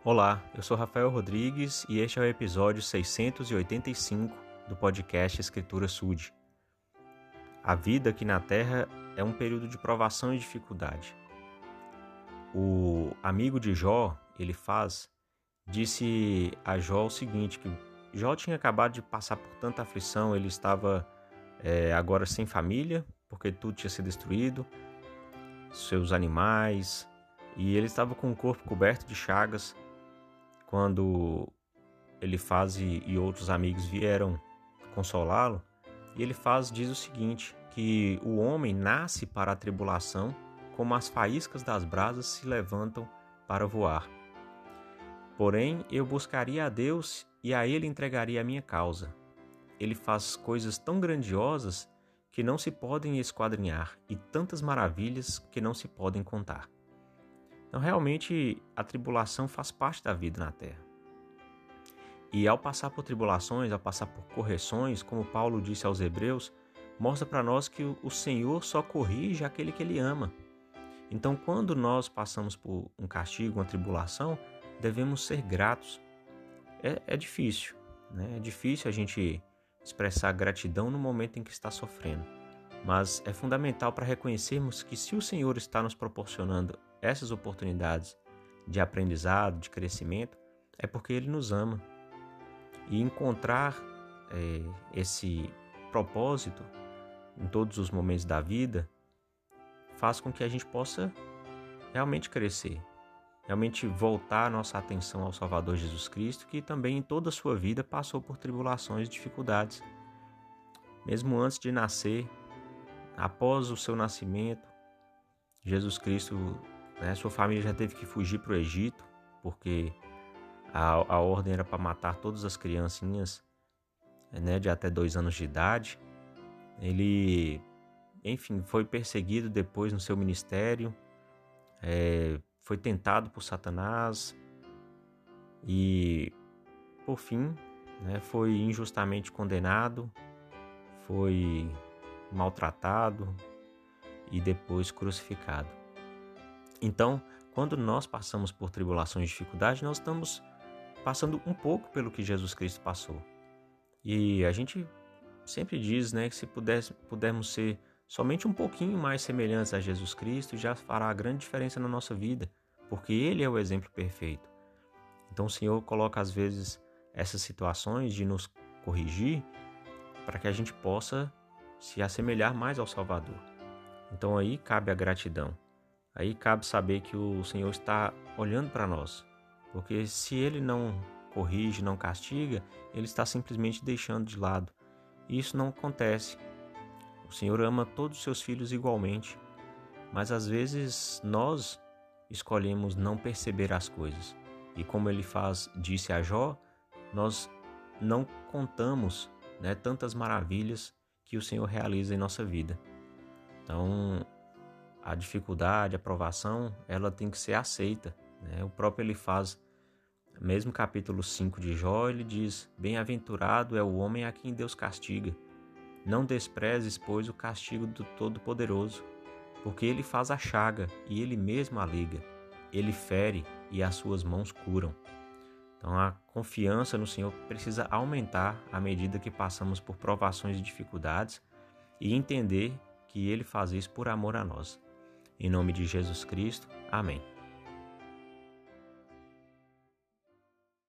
Olá, eu sou Rafael Rodrigues e este é o episódio 685 do podcast Escritura Sud. A vida aqui na Terra é um período de provação e dificuldade. O amigo de Jó, disse a Jó o seguinte, que Jó tinha acabado de passar por tanta aflição, ele estava agora sem família, porque tudo tinha sido destruído, seus animais, e ele estava com o corpo coberto de chagas. Quando Elifaz e outros amigos vieram consolá-lo, e Elifaz diz o seguinte, que o homem nasce para a tribulação, como as faíscas das brasas se levantam para voar. Porém, eu buscaria a Deus e a Ele entregaria a minha causa. Ele faz coisas tão grandiosas que não se podem esquadrinhar e tantas maravilhas que não se podem contar. Então, realmente, a tribulação faz parte da vida na Terra. E ao passar por tribulações, ao passar por correções, como Paulo disse aos Hebreus, mostra para nós que o Senhor só corrige aquele que Ele ama. Então, quando nós passamos por um castigo, uma tribulação, devemos ser gratos. É difícil, né? É difícil a gente expressar gratidão no momento em que está sofrendo. Mas é fundamental para reconhecermos que se o Senhor está nos proporcionando essas oportunidades de aprendizado, de crescimento, é porque Ele nos ama. E encontrar esse propósito em todos os momentos da vida faz com que a gente possa realmente crescer, realmente voltar a nossa atenção ao Salvador Jesus Cristo, que também em toda a sua vida passou por tribulações e dificuldades. Mesmo antes de nascer, após o seu nascimento, Jesus Cristo, sua família já teve que fugir para o Egito, porque a ordem era para matar todas as criancinhas de até 2 anos de idade. Ele, foi perseguido depois no seu ministério, foi tentado por Satanás e, por fim, foi injustamente condenado, foi maltratado e depois crucificado. Então, quando nós passamos por tribulações e dificuldades, nós estamos passando um pouco pelo que Jesus Cristo passou. E a gente sempre diz, que se pudermos ser somente um pouquinho mais semelhantes a Jesus Cristo, já fará grande diferença na nossa vida, porque Ele é o exemplo perfeito. Então o Senhor coloca às vezes essas situações de nos corrigir para que a gente possa se assemelhar mais ao Salvador. Então aí cabe a gratidão. Aí cabe saber que o Senhor está olhando para nós. Porque se Ele não corrige, não castiga, Ele está simplesmente deixando de lado. E isso não acontece. O Senhor ama todos os seus filhos igualmente. Mas às vezes nós escolhemos não perceber as coisas. E como disse a Jó, nós não contamos tantas maravilhas que o Senhor realiza em nossa vida. Então, a dificuldade, a provação, ela tem que ser aceita. O próprio Elifaz, mesmo capítulo 5 de Jó, ele diz: bem-aventurado é o homem a quem Deus castiga. Não desprezes, pois, o castigo do Todo-Poderoso, porque ele faz a chaga e ele mesmo a liga. Ele fere e as suas mãos curam. Então a confiança no Senhor precisa aumentar à medida que passamos por provações e dificuldades e entender que Ele faz isso por amor a nós. Em nome de Jesus Cristo, amém.